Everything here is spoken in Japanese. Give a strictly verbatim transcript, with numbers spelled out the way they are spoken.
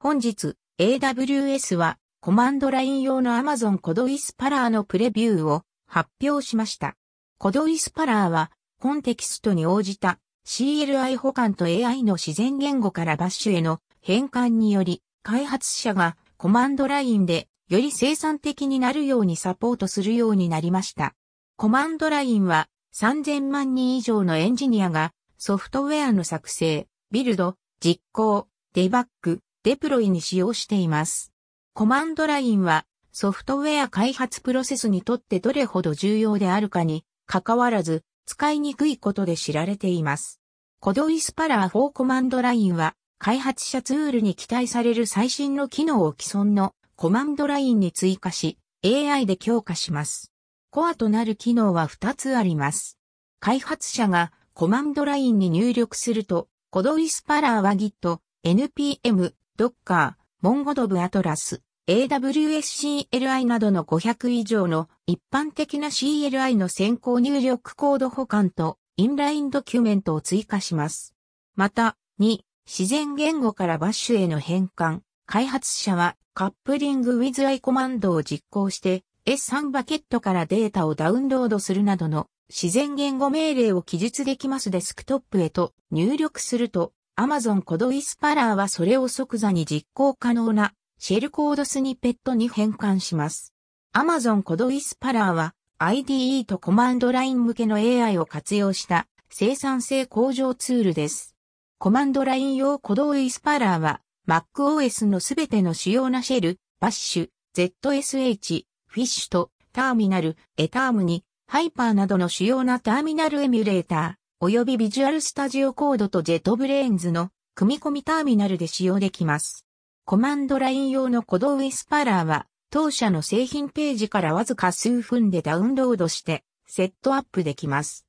本日、エーダブリューエス はコマンドライン用の Amazon CodeWhisperer のプレビューを発表しました。CodeWhisperer はコンテキストに応じた シーエルアイ 補完と エーアイ の自然言語からバッシュへの変換により、開発者がコマンドラインでより生産的になるようにサポートするようになりました。コマンドラインはさんぜんまんにん以上のエンジニアがソフトウェアの作成、ビルド、実行、デバッグ、デプロイに使用しています。コマンドラインはソフトウェア開発プロセスにとってどれほど重要であるかに関わらず使いにくいことで知られています。CodeWhispererフォー コマンドラインは開発者ツールに期待される最新の機能を既存のコマンドラインに追加し エーアイ で強化します。コアとなる機能はふたつあります。開発者がコマンドラインに入力するとCodeWhispererは Git、エヌピーエム、Docker、MongoDB Atlas、エーダブリューエス シーエルアイ などのごひゃく以上の一般的な シーエルアイ の先行入力コード補完とインラインドキュメントを追加します。また、に、自然言語からバッシュへの変換。開発者はカップリング with i コマンドを実行して エススリー バケットからデータをダウンロードするなどの自然言語命令を記述できますデスクトップへと入力すると Amazon CodeWhisperer はそれを即座に実行可能なシェルコードスニペットに変換します。Amazon CodeWhisperer は アイディーイー とコマンドライン向けの エーアイ を活用した生産性向上ツールです。コマンドライン用 CodeWhisperer は MacOS のすべての主要なシェル、バッシュ、ゼットエスエイチ、フィッシュとターミナル、エタームにハイパーなどの主要なターミナルエミュレーター、及びビジュアルスタジオコードとジェットブレーンズの組み込みターミナルで使用できます。コマンドライン用の CodeWhisperer は当社の製品ページからわずか数分でダウンロードしてセットアップできます。